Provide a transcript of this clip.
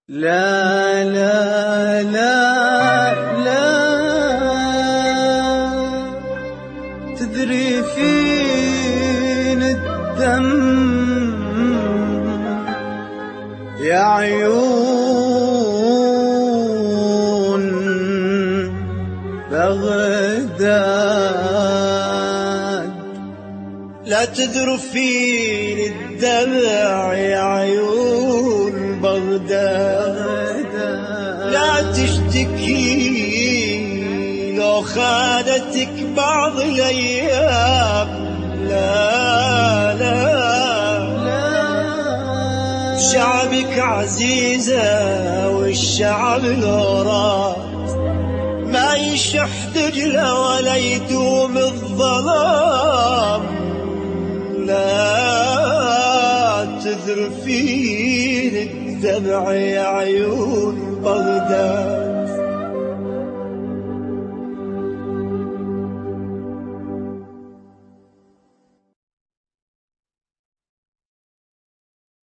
لا لا لا لا تدري فين الدم يا عيون بغداد. لا تذرفين الدمع يا عيون بغداد. لا تشتكي لو خانتك بعض الأيام. لا لا شعبك عزيزة والشعب الغرات ما يشح دجلة ولا يدوم الظلام. لا تذرفين الدمع يا عيون بغداد.